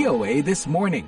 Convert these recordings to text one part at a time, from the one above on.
VOA This Morning.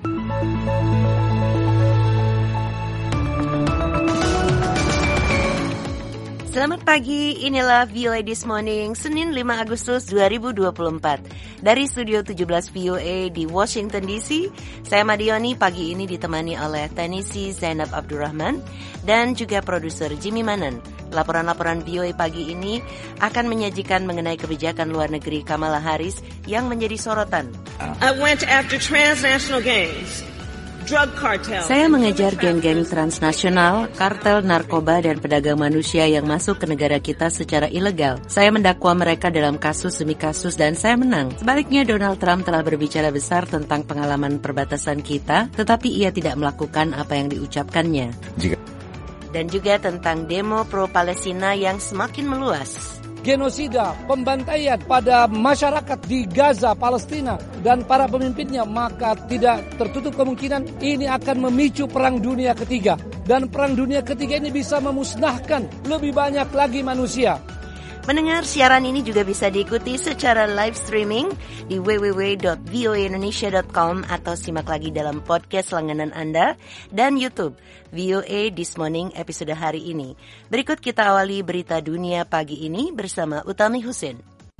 Selamat pagi, inilah VOA This Morning, Senin 5 Agustus 2024. Dari Studio 17 VOA di Washington DC, saya Madioni pagi ini ditemani oleh teknisi Zainab Abdurrahman dan juga produser Jimmy Manan. Laporan-laporan VOA pagi ini akan menyajikan mengenai kebijakan luar negeri Kamala Harris yang menjadi sorotan. I went after transnational gangs. Saya mengejar geng-geng transnasional, kartel narkoba dan pedagang manusia yang masuk ke negara kita secara ilegal. Saya mendakwa mereka dalam kasus demi kasus dan saya menang. Sebaliknya Donald Trump telah berbicara besar tentang pengalaman perbatasan kita, tetapi ia tidak melakukan apa yang diucapkannya. Dan juga tentang demo pro-Palestina yang semakin meluas. Genosida, pembantaian pada masyarakat di Gaza, Palestina, dan para pemimpinnya, maka tidak tertutup kemungkinan ini akan memicu Perang Dunia Ketiga. Dan Perang Dunia Ketiga ini bisa memusnahkan lebih banyak lagi manusia. Mendengar siaran ini juga bisa diikuti secara live streaming di www.voaindonesia.com atau simak lagi dalam podcast langganan Anda dan YouTube VOA This Morning episode hari ini. Berikut kita awali berita dunia pagi ini bersama Utami Husin.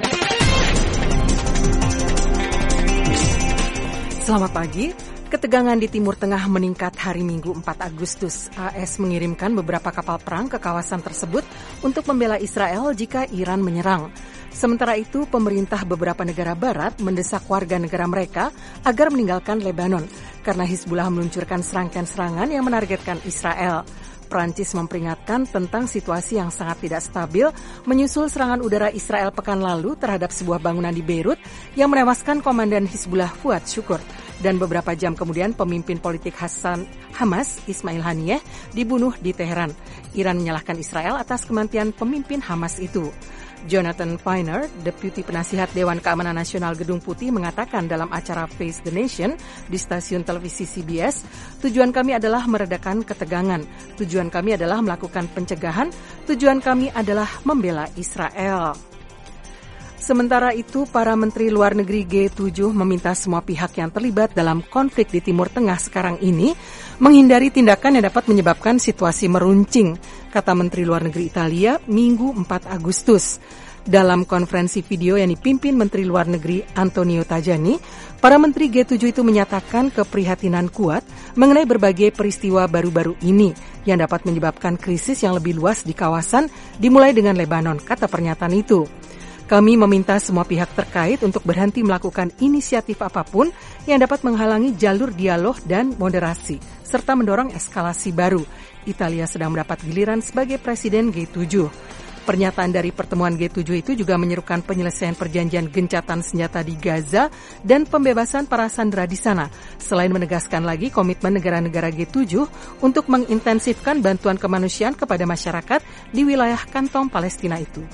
Selamat pagi. Ketegangan di Timur Tengah meningkat hari Minggu 4 Agustus. AS mengirimkan beberapa kapal perang ke kawasan tersebut untuk membela Israel jika Iran menyerang. Sementara itu, pemerintah beberapa negara barat mendesak warga negara mereka agar meninggalkan Lebanon karena Hizbullah meluncurkan serangkaian serangan yang menargetkan Israel. Prancis memperingatkan tentang situasi yang sangat tidak stabil menyusul serangan udara Israel pekan lalu terhadap sebuah bangunan di Beirut yang menewaskan komandan Hizbullah Fuad Syukur. Dan beberapa jam kemudian pemimpin politik Hamas, Ismail Haniyeh, dibunuh di Teheran. Iran menyalahkan Israel atas kematian pemimpin Hamas itu. Jonathan Feiner, Deputi Penasihat Dewan Keamanan Nasional Gedung Putih, mengatakan dalam acara Face the Nation di stasiun televisi CBS, tujuan kami adalah meredakan ketegangan, tujuan kami adalah melakukan pencegahan, tujuan kami adalah membela Israel. Sementara itu, para menteri luar negeri G7 meminta semua pihak yang terlibat dalam konflik di Timur Tengah sekarang ini menghindari tindakan yang dapat menyebabkan situasi meruncing, kata Menteri Luar Negeri Italia Minggu 4 Agustus. Dalam konferensi video yang dipimpin Menteri Luar Negeri Antonio Tajani, para menteri G7 itu menyatakan keprihatinan kuat mengenai berbagai peristiwa baru-baru ini yang dapat menyebabkan krisis yang lebih luas di kawasan, dimulai dengan Lebanon, kata pernyataan itu. Kami meminta semua pihak terkait untuk berhenti melakukan inisiatif apapun yang dapat menghalangi jalur dialog dan moderasi, serta mendorong eskalasi baru. Italia sedang mendapat giliran sebagai Presiden G7. Pernyataan dari pertemuan G7 itu juga menyerukan penyelesaian perjanjian gencatan senjata di Gaza dan pembebasan para sandera di sana, selain menegaskan lagi komitmen negara-negara G7 untuk mengintensifkan bantuan kemanusiaan kepada masyarakat di wilayah kantong Palestina itu.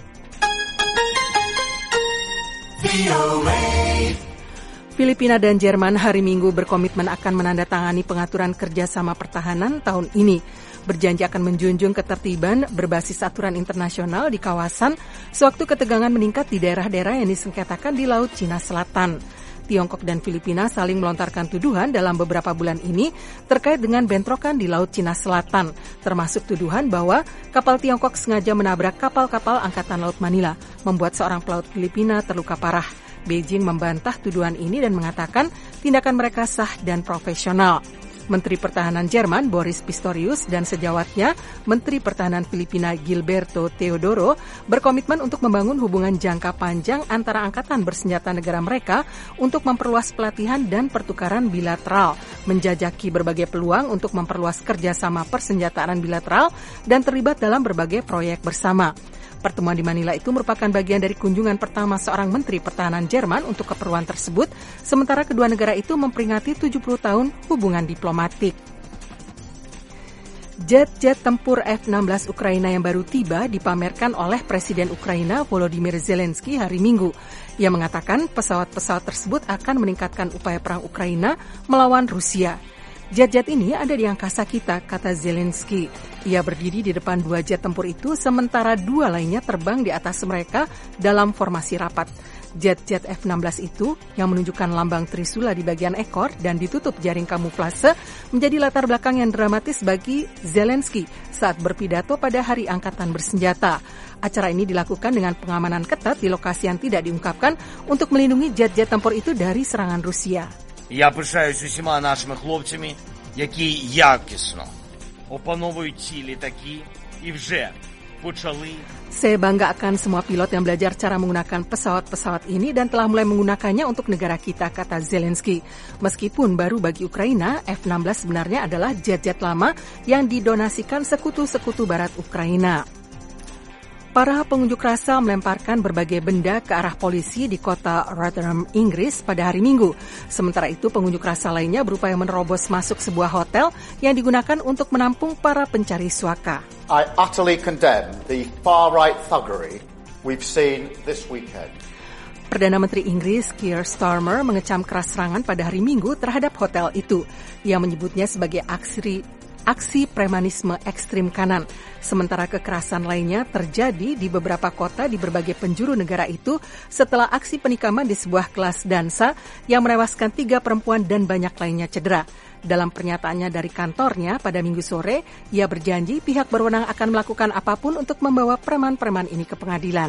Filipina dan Jerman hari Minggu berkomitmen akan menandatangani pengaturan kerjasama pertahanan tahun ini. Berjanji akan menjunjung ketertiban berbasis aturan internasional di kawasan sewaktu ketegangan meningkat di daerah-daerah yang disengketakan di Laut Cina Selatan. Tiongkok dan Filipina saling melontarkan tuduhan dalam beberapa bulan ini terkait dengan bentrokan di Laut Cina Selatan, termasuk tuduhan bahwa kapal Tiongkok sengaja menabrak kapal-kapal Angkatan Laut Manila, membuat seorang pelaut Filipina terluka parah. Beijing membantah tuduhan ini dan mengatakan tindakan mereka sah dan profesional. Menteri Pertahanan Jerman Boris Pistorius dan sejawatnya Menteri Pertahanan Filipina Gilberto Teodoro berkomitmen untuk membangun hubungan jangka panjang antara angkatan bersenjata negara mereka untuk memperluas pelatihan dan pertukaran bilateral, menjajaki berbagai peluang untuk memperluas kerjasama persenjataan bilateral dan terlibat dalam berbagai proyek bersama. Pertemuan di Manila itu merupakan bagian dari kunjungan pertama seorang Menteri Pertahanan Jerman untuk keperluan tersebut, sementara kedua negara itu memperingati 70 tahun hubungan diplomatik. Jet-jet tempur F-16 Ukraina yang baru tiba dipamerkan oleh Presiden Ukraina Volodymyr Zelensky hari Minggu. Ia mengatakan pesawat-pesawat tersebut akan meningkatkan upaya perang Ukraina melawan Rusia. Jet-jet ini ada di angkasa kita, kata Zelensky. Ia berdiri di depan 2 jet tempur itu, sementara 2 lainnya terbang di atas mereka dalam formasi rapat. Jet-jet F-16 itu, yang menunjukkan lambang Trisula di bagian ekor dan ditutup jaring kamuflase, menjadi latar belakang yang dramatis bagi Zelensky saat berpidato pada Hari Angkatan Bersenjata. Acara ini dilakukan dengan pengamanan ketat di lokasi yang tidak diungkapkan untuk melindungi jet-jet tempur itu dari serangan Rusia. Я пишаюсь усіма нашими хлопцями, які якісно опановують ці літаки і вже почали. Saya bangga akan semua pilot yang belajar cara menggunakan pesawat-pesawat ini dan telah mulai menggunakannya untuk negara kita, kata Zelensky. Meskipun baru bagi Ukraina, F-16 sebenarnya adalah jet-jet lama yang didonasikan sekutu-sekutu barat Ukraina. Para pengunjuk rasa melemparkan berbagai benda ke arah polisi di kota Rotherham, Inggris pada hari Minggu. Sementara itu, pengunjuk rasa lainnya berupaya menerobos masuk sebuah hotel yang digunakan untuk menampung para pencari suaka. I utterly condemn the far-right thuggery we've seen this weekend. Perdana Menteri Inggris Keir Starmer mengecam keras serangan pada hari Minggu terhadap hotel itu. Ia menyebutnya sebagai aksi premanisme ekstrim kanan. Sementara kekerasan lainnya terjadi di beberapa kota di berbagai penjuru negara itu setelah aksi penikaman di sebuah kelas dansa yang menewaskan 3 perempuan dan banyak lainnya cedera. Dalam pernyataannya dari kantornya pada Minggu sore, ia berjanji pihak berwenang akan melakukan apapun untuk membawa preman-preman ini ke pengadilan.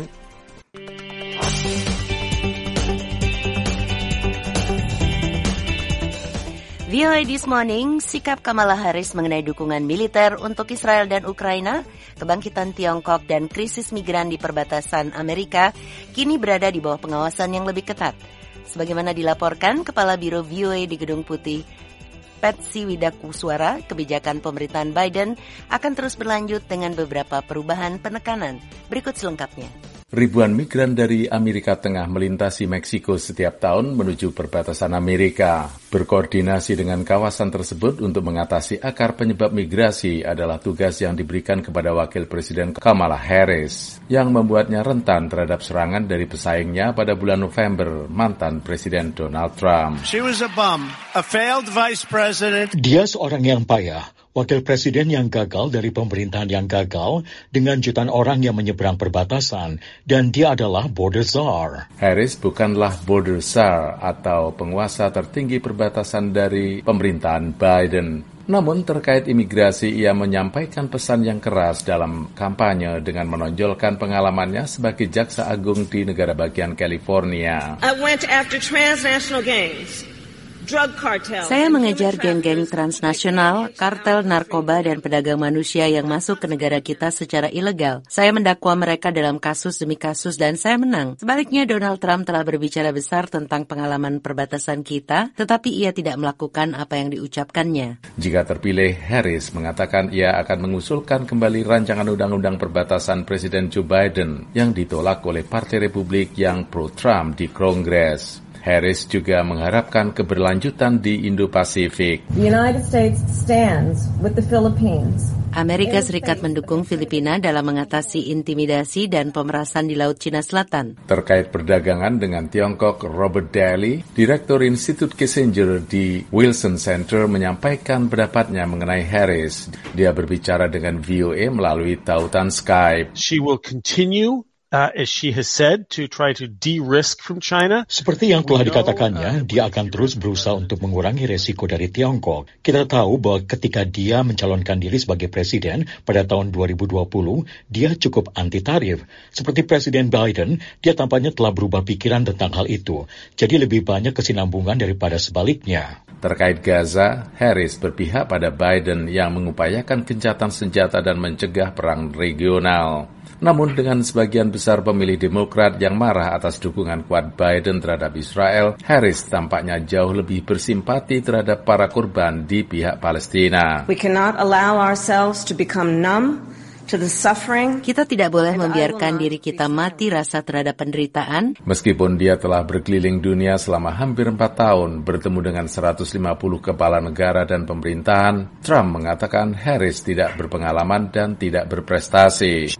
VOA This Morning, sikap Kamala Harris mengenai dukungan militer untuk Israel dan Ukraina, kebangkitan Tiongkok dan krisis migran di perbatasan Amerika kini berada di bawah pengawasan yang lebih ketat. Sebagaimana dilaporkan Kepala Biro VOA di Gedung Putih, Patsy Widakuswara, kebijakan pemerintahan Biden akan terus berlanjut dengan beberapa perubahan penekanan. Berikut selengkapnya. Ribuan migran dari Amerika Tengah melintasi Meksiko setiap tahun menuju perbatasan Amerika. Berkoordinasi dengan kawasan tersebut untuk mengatasi akar penyebab migrasi adalah tugas yang diberikan kepada Wakil Presiden Kamala Harris, yang membuatnya rentan terhadap serangan dari pesaingnya pada bulan November, mantan Presiden Donald Trump. She was a bum, a failed vice president. Dia seorang yang payah. Wakil Presiden yang gagal dari pemerintahan yang gagal dengan jutaan orang yang menyeberang perbatasan, dan dia adalah border czar. Harris bukanlah border czar atau penguasa tertinggi perbatasan dari pemerintahan Biden. Namun terkait imigrasi, ia menyampaikan pesan yang keras dalam kampanye dengan menonjolkan pengalamannya sebagai jaksa agung di negara bagian California. I went after transnational gangs. Saya mengejar geng-geng transnasional, kartel narkoba dan pedagang manusia yang masuk ke negara kita secara ilegal. Saya mendakwa mereka dalam kasus demi kasus dan saya menang. Sebaliknya, Donald Trump telah berbicara besar tentang pengalaman perbatasan kita, tetapi ia tidak melakukan apa yang diucapkannya. Jika terpilih, Harris mengatakan ia akan mengusulkan kembali rancangan undang-undang perbatasan Presiden Joe Biden yang ditolak oleh Partai Republik yang pro-Trump di Kongres. Harris juga mengharapkan keberlanjutan di Indo-Pasifik. Amerika Serikat mendukung Filipina dalam mengatasi intimidasi dan pemerasan di Laut Cina Selatan. Terkait perdagangan dengan Tiongkok, Robert Daly, Direktur Institut Kissinger di Wilson Center, menyampaikan pendapatnya mengenai Harris. Dia berbicara dengan VOA melalui tautan Skype. She will continue as she has said, to try to de-risk from China. Seperti yang telah dikatakannya, dia akan terus berusaha untuk mengurangi resiko dari Tiongkok. Kita tahu bahwa ketika dia mencalonkan diri sebagai presiden pada tahun 2020, dia cukup anti-tarif. Seperti Presiden Biden, dia tampaknya telah berubah pikiran tentang hal itu. Jadi lebih banyak kesinambungan daripada sebaliknya. Terkait Gaza, Harris berpihak pada Biden yang mengupayakan gencatan senjata dan mencegah perang regional. Namun dengan sebagian besar pemilih Demokrat yang marah atas dukungan kuat Biden terhadap Israel, Harris tampaknya jauh lebih bersimpati terhadap para korban di pihak Palestina. We cannot allow ourselves to become numb to the suffering. Kita tidak boleh membiarkan diri kita mati rasa terhadap penderitaan. Meskipun dia telah berkeliling dunia selama hampir 4 tahun, bertemu dengan 150 kepala negara dan pemerintahan, Trump mengatakan Harris tidak berpengalaman dan tidak berprestasi.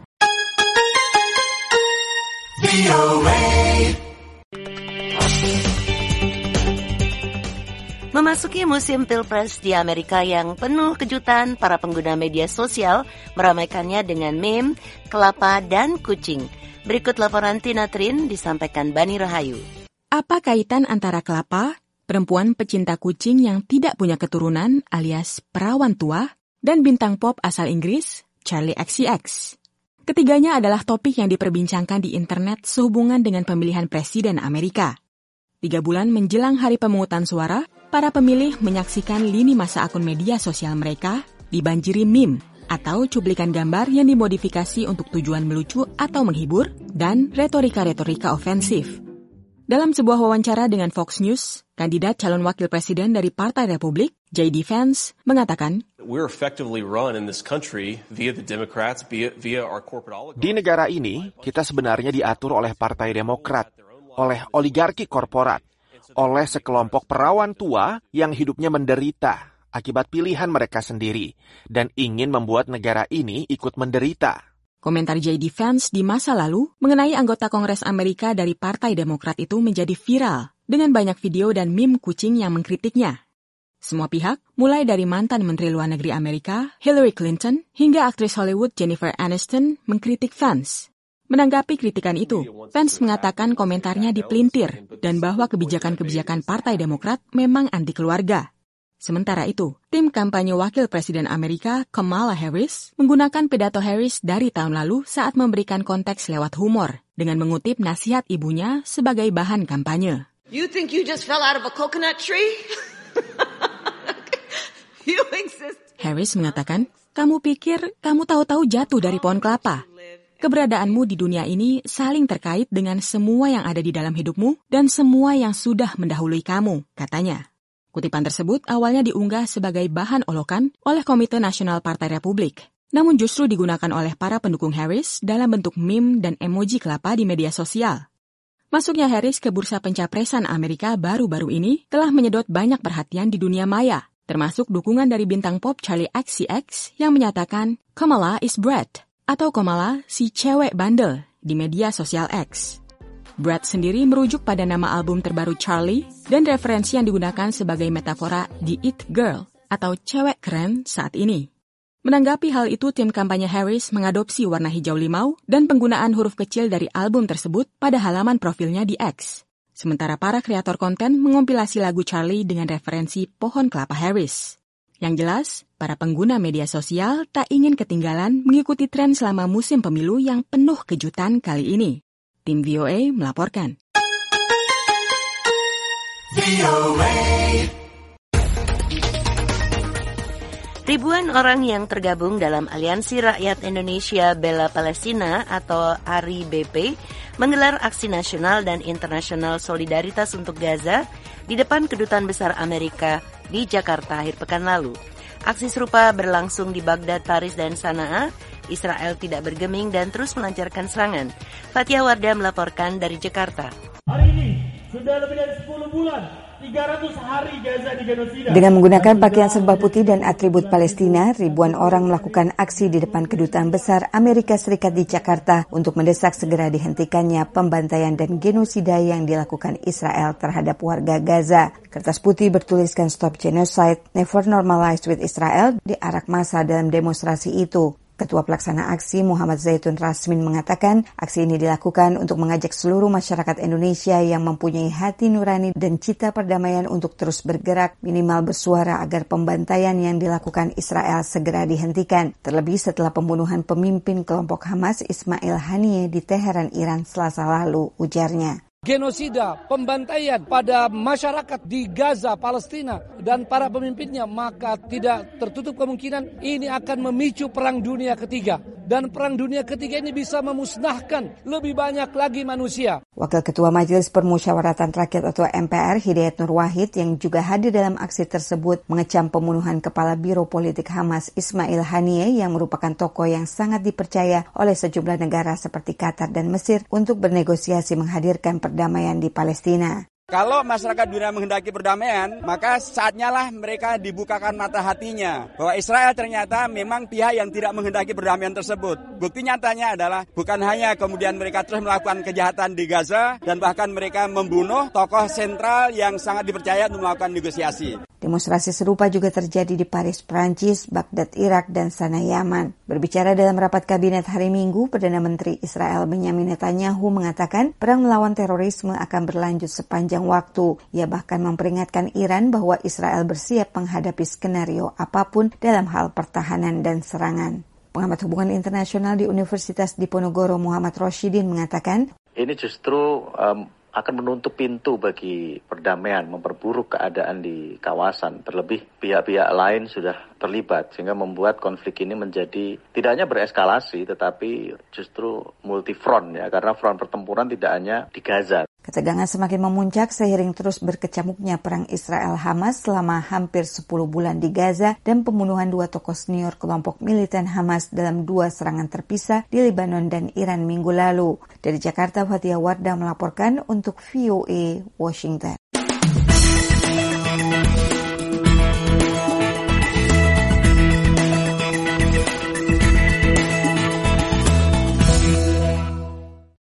Memasuki musim Pilpres di Amerika yang penuh kejutan, para pengguna media sosial meramaikannya dengan meme, kelapa, dan kucing. Berikut laporan Tina Trin disampaikan Bani Rahayu. Apa kaitan antara kelapa, perempuan pecinta kucing yang tidak punya keturunan alias perawan tua, dan bintang pop asal Inggris, Charli XCX? Ketiganya adalah topik yang diperbincangkan di internet sehubungan dengan pemilihan presiden Amerika. 3 bulan menjelang hari pemungutan suara, para pemilih menyaksikan lini masa akun media sosial mereka dibanjiri meme atau cuplikan gambar yang dimodifikasi untuk tujuan melucu atau menghibur dan retorika-retorika ofensif. Dalam sebuah wawancara dengan Fox News, kandidat calon wakil presiden dari Partai Republik, J.D. Vance, mengatakan, di negara ini, kita sebenarnya diatur oleh Partai Demokrat, oleh oligarki korporat, oleh sekelompok perawan tua yang hidupnya menderita akibat pilihan mereka sendiri dan ingin membuat negara ini ikut menderita. Komentar J.D. Vance di masa lalu mengenai anggota Kongres Amerika dari Partai Demokrat itu menjadi viral dengan banyak video dan meme kucing yang mengkritiknya. Semua pihak, mulai dari mantan Menteri Luar Negeri Amerika, Hillary Clinton, hingga aktris Hollywood Jennifer Aniston mengkritik Vance. Menanggapi kritikan itu, Vance mengatakan komentarnya dipelintir dan bahwa kebijakan-kebijakan Partai Demokrat memang anti keluarga. Sementara itu, tim kampanye wakil presiden Amerika, Kamala Harris, menggunakan pidato Harris dari tahun lalu saat memberikan konteks lewat humor dengan mengutip nasihat ibunya sebagai bahan kampanye. You think you just fell out of a coconut tree? You exist. Harris mengatakan, kamu pikir kamu tahu-tahu jatuh dari pohon kelapa? Keberadaanmu di dunia ini saling terkait dengan semua yang ada di dalam hidupmu dan semua yang sudah mendahului kamu, katanya. Kutipan tersebut awalnya diunggah sebagai bahan olokan oleh Komite Nasional Partai Republik, namun justru digunakan oleh para pendukung Harris dalam bentuk meme dan emoji kelapa di media sosial. Masuknya Harris ke bursa pencapresan Amerika baru-baru ini telah menyedot banyak perhatian di dunia maya, termasuk dukungan dari bintang pop Charli XCX yang menyatakan Kamala is Brad, atau Kamala si cewek bandel di media sosial X. Brad sendiri merujuk pada nama album terbaru Charli dan referensi yang digunakan sebagai metafora The It Girl atau cewek keren saat ini. Menanggapi hal itu, tim kampanye Harris mengadopsi warna hijau limau dan penggunaan huruf kecil dari album tersebut pada halaman profilnya di X. Sementara para kreator konten mengompilasi lagu Charli dengan referensi pohon kelapa Harris. Yang jelas, para pengguna media sosial tak ingin ketinggalan mengikuti tren selama musim pemilu yang penuh kejutan kali ini. Tim VOA melaporkan. Ribuan orang yang tergabung dalam Aliansi Rakyat Indonesia Bela Palestina atau ARI BP menggelar aksi nasional dan internasional solidaritas untuk Gaza di depan Kedutaan Besar Amerika di Jakarta akhir pekan lalu. Aksi serupa berlangsung di Baghdad, Paris, dan Sanaa. Israel tidak bergeming dan terus melancarkan serangan. Fatia Wardah melaporkan dari Jakarta. Hari ini sudah lebih dari 10 bulan, 300 hari Gaza digenosida. Dengan menggunakan pakaian serba putih dan atribut Palestina, ribuan orang melakukan aksi di depan Kedutaan Besar Amerika Serikat di Jakarta untuk mendesak segera dihentikannya pembantaian dan genosida yang dilakukan Israel terhadap warga Gaza. Kertas putih bertuliskan Stop Genocide, Never Normalize with Israel diarak massa dalam demonstrasi itu. Ketua Pelaksana Aksi Muhammad Zaitun Rasmin mengatakan aksi ini dilakukan untuk mengajak seluruh masyarakat Indonesia yang mempunyai hati nurani dan cita perdamaian untuk terus bergerak, minimal bersuara agar pembantaian yang dilakukan Israel segera dihentikan. Terlebih setelah pembunuhan pemimpin kelompok Hamas Ismail Haniyeh di Teheran, Iran Selasa lalu, ujarnya. Genosida, pembantaian pada masyarakat di Gaza, Palestina, dan para pemimpinnya, maka tidak tertutup kemungkinan ini akan memicu Perang Dunia Ketiga. Dan Perang Dunia Ketiga ini bisa memusnahkan lebih banyak lagi manusia. Wakil Ketua Majelis Permusyawaratan Rakyat atau MPR, Hidayat Nur Wahid, yang juga hadir dalam aksi tersebut, mengecam pembunuhan Kepala Biro Politik Hamas Ismail Haniyeh yang merupakan tokoh yang sangat dipercaya oleh sejumlah negara seperti Qatar dan Mesir untuk bernegosiasi menghadirkan perdamaian di Palestina. Kalau masyarakat dunia menghendaki perdamaian, maka saatnya lah mereka dibukakan mata hatinya. Bahwa Israel ternyata memang pihak yang tidak menghendaki perdamaian tersebut. Bukti nyatanya adalah bukan hanya kemudian mereka terus melakukan kejahatan di Gaza, dan bahkan mereka membunuh tokoh sentral yang sangat dipercaya untuk melakukan negosiasi. Demonstrasi serupa juga terjadi di Paris, Prancis, Baghdad, Irak, dan Sanaa, Yaman. Berbicara dalam rapat kabinet hari Minggu, Perdana Menteri Israel Benyamin Netanyahu mengatakan perang melawan terorisme akan berlanjut sepanjang waktu. Ia bahkan memperingatkan Iran bahwa Israel bersiap menghadapi skenario apapun dalam hal pertahanan dan serangan. Pengamat hubungan internasional di Universitas Diponegoro Muhammad Roshidin mengatakan, ini justru akan menutup pintu bagi perdamaian, memperburuk keadaan di kawasan. Terlebih pihak-pihak lain sudah terlibat, sehingga membuat konflik ini menjadi tidak hanya bereskalasi, tetapi justru multifront ya, karena front pertempuran tidak hanya di Gaza. Ketegangan semakin memuncak seiring terus berkecamuknya perang Israel-Hamas selama hampir 10 bulan di Gaza dan pembunuhan 2 tokoh senior kelompok militan Hamas dalam 2 serangan terpisah di Lebanon dan Iran minggu lalu. Dari Jakarta, Fathia Wardah melaporkan untuk VOA Washington.